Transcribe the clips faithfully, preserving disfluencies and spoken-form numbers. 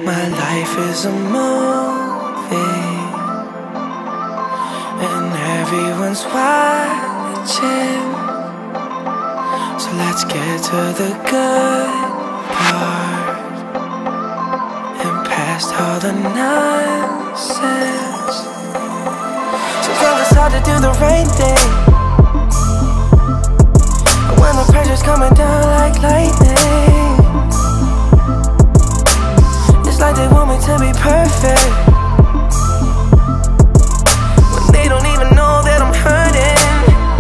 My life is a movie, and everyone's watching. So let's get to the good part, and past all the nonsense. Sometimes it's hard to do the right thing when the pressure's coming down like lightning. It's like they want me to be perfect when they don't even know that I'm hurting.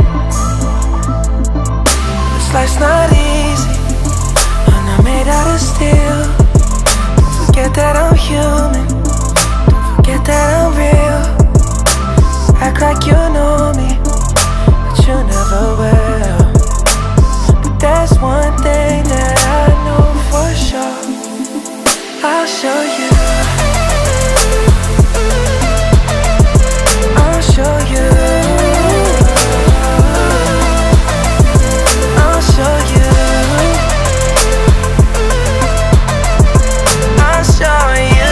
This life's not easy, I'm not made out of steel. Don't forget that I'm human, don't forget that I'm real. Act like you know me, but you never will. But there's one thing that I know for sure, I'll show you, I'll show you, I'll show you, I'll show you.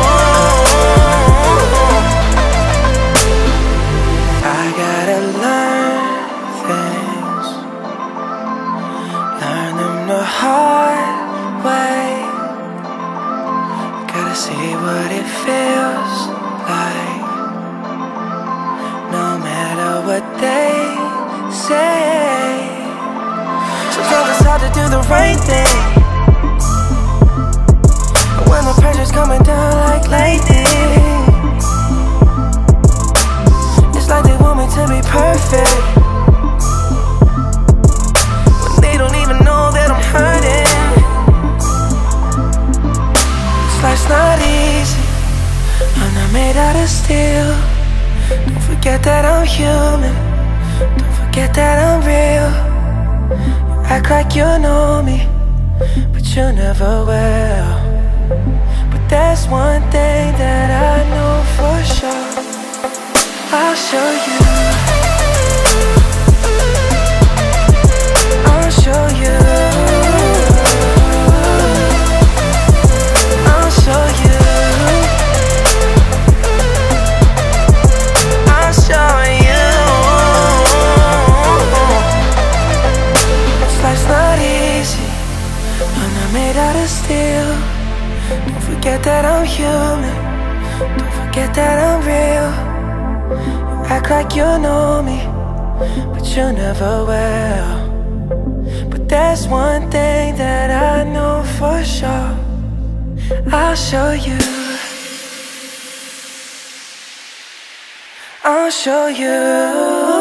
I gotta learn things, learn them the hard way. Gotta see what it feels like, no matter what they say. Sometimes it's hard to do the right thing when the pressure's coming down like lightning. It's like they want me to be perfect when they don't even know that I'm hurting. Life's not easy, I'm not made out of steel. Don't forget that I'm human, don't forget that I'm real. You act like you know me, but you never will. But there's one thing that I know for sure, I'll show you, I'll show you, I'll show you, I'll show you. This life's not easy, I'm not made out of steel. Don't forget that I'm human, don't forget that I'm real. You act like you know me, but you never will. But there's one thing that I know for sure, I'll show you, I'll show you.